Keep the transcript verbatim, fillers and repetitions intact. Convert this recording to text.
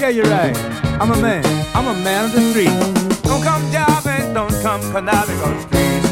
Yeah, you're right. I'm a man. I'm a man of the street. Don't come jobbing, don't come conniving on the street.